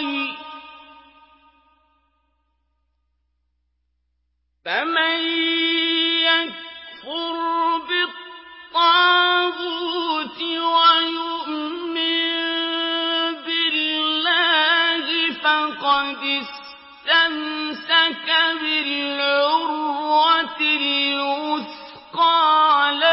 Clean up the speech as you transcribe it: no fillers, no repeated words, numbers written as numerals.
خَيْرٍ ۖ فَمَن يَكْفُرْ بِالطَّاغُوتِ وَيُؤْمِن بِاللَّهِ فَقَدِ اسْتَمْسَكَ بِالْعُرْوَةِ الْوُثْقَىٰ